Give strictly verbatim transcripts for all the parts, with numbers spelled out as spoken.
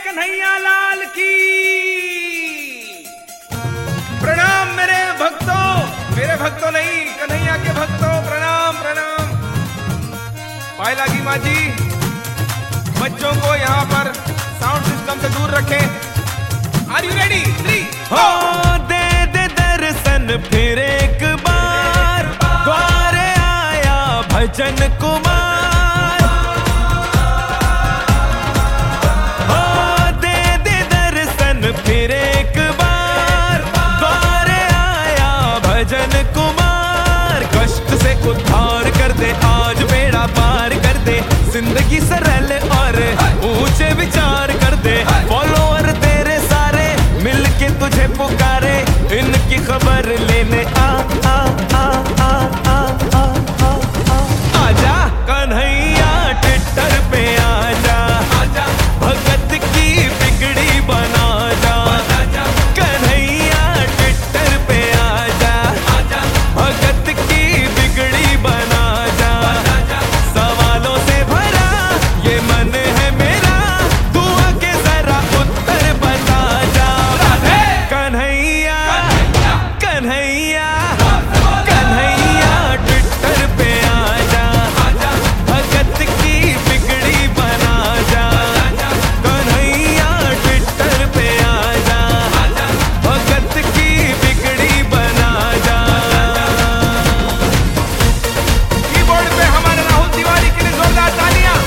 कन्हैया लाल की प्रणाम। मेरे भक्तों, मेरे भक्तों नहीं, कन्हैया के भक्तों प्रणाम प्रणाम। पाए लागी माँ जी, बच्चों को यहाँ पर साउंड सिस्टम से दूर रखें। Are you ready? थ्री हो दे दे दर्शन फिर एक बार, द्वारे आया भजन कुमार। हो दे दे दर्शन फिर एक बार, द्वारे आया भजन कुमार। कष्ट से उद्धार कर दे, आज बेड़ा पार कर दे, जिंदगी सरल और ऊंचे विचार कर दे। फॉलोअर तेरे सारे मिलके तुझे पुकारे, इनकी खबर लेने आ आ आ आ आ आ आ आ आजा कन्हैया ट्विटर पे आजा, भगत की बिगड़ी बना जा। कन्हैया ट्विटर पे आजा, भगत की बिगड़ी बना जा। सवालों से भरा ये मन है मेरा, दुआ के जरा उत्तर बता जा। कन्हैया कन्हैया कन्हैया ट्विटर पे आजा, भगत की बिगड़ी बना जा। कन्हैया ट्विटर पे आजा, भगत की बिगड़ी बना जा। कीबोर्ड पे हमारे राहुल तिवारी के लिए जोरदार तालियां।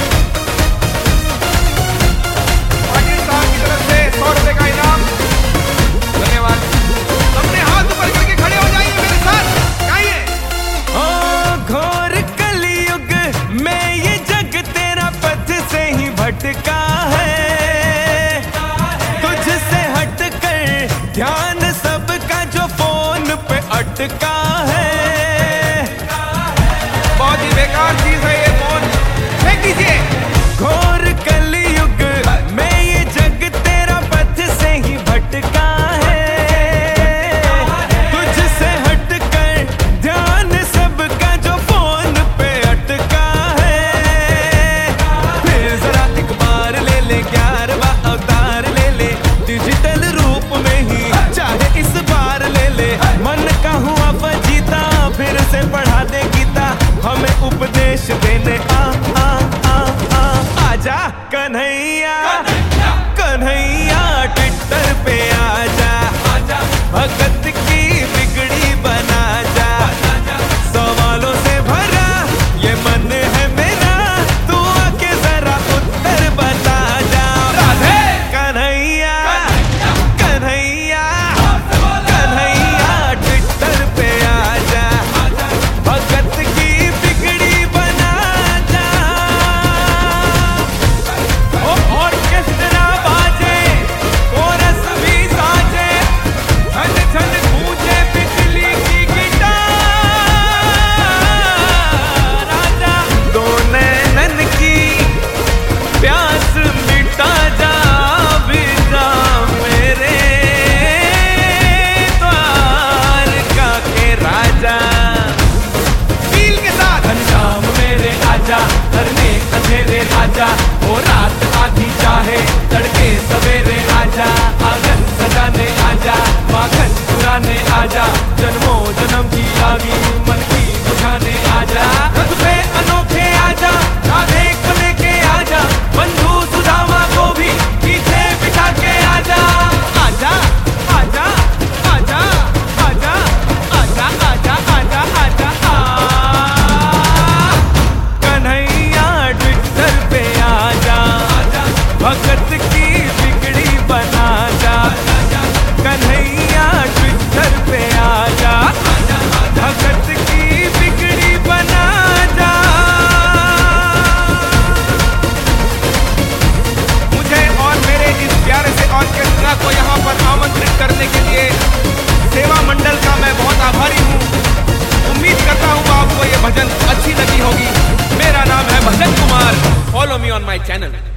पाटिल साहब की तरफ से सौ रुपए का इनाम, धन्यवाद। अपने हाथ ऊपर करके खड़े हो जाइए मेरे साथ, गाइए। ओ घोर कलयुग में ये जग तेरा पथ से ही भटका है। तुझसे हटकर ध्यान सबका जो फोन पे अटका है। बहुत ही बेकार चीज है ये फोन, फेंक दीजिए। घोर कलयुग में ये जग तेरा पथ से ही भटका है। तुझसे हटकर ध्यान सबका जो फोन पे अटका है। फिर जरा एक बार ले ले, ग्यारहवां अवतार ले ले, डिजिटल रूप में ही चाहे इस बार ले ले। मन का हुआ फजीता, फिर से पढ़ा दे गीता, हमें उपदेश देने आ आ आ आ आजा कन्हैया कन्हैया ट्विटर पे आजा, भगत की बिगड़ी बना जा। सवालों से भरा ये मन है मेरा, तू आके जरा उत्तर बता जा। कन्हैया कन्हैया कन्हैया ट्विटर पे आजा, भगत की बिगड़ी बना जा। ओ ऑर्केस्ट्रा बाजे, कोरस भी साजे, छन छन गूंजे बिजली की गिटार। आजा दो नैनन की प्यास मिटा जा, बिजा मेरे द्वारका के राजा। फील के साथ घनश्याम मेरे आजा, करने अंधेरे राजा। वो रात आधी चाहे तड़के सवेरे आजा, आंगन सजाने आजा, माखन चुराने आजा। जन्मों जन्म की आगी मन की बुझाने आजा। रथ पे अनोखे आजा, राधे को लेके आजा, बंधु सुदामा को भी पीछे बिठा के आजा। आजा आजा आजा आजा आजा आजा आजा आजा आ कन्हैया ट्विटर पे आजा, भगत की बिगड़ी बना जा। कन्हैया ट्विटर पे आजा, भगत की बिगड़ी बना जा। मुझे और मेरे इस प्यारे से ऑर्केस्ट्रा को यहाँ पर आमंत्रित करने के लिए सेवा मंडल का मैं बहुत आभारी हूँ। उम्मीद करता हूँ आपको ये भजन अच्छी लगी होगी। मेरा नाम है Bhajan Kumar, follow me on my channel.